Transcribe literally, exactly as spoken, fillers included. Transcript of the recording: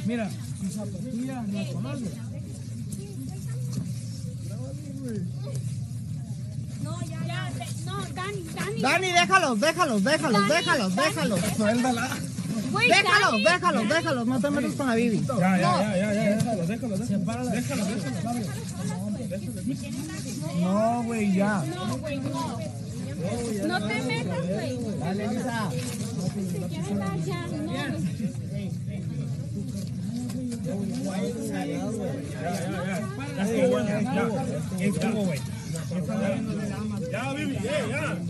Mira, mis zapatillas nacionales. No, ya, ya. No, Dani, Dani. Dani, déjalo, déjalo, déjalo, déjalo, déjalo. Suéltala. Wait, Déjalo, Dani. déjalo, déjalo. No te metas con la Bibi. Ya, ya, ya, ya, ya, déjalo, déjalo, déjalo. Déjalo, déjalo. No, güey, ya. No, güey, no. No te metas, güey. Dale, Lisa. Si quieres dar ya, no. Ya estuvo, ya. Ya estuvo, güey. Ya, Bibi, ya, ya.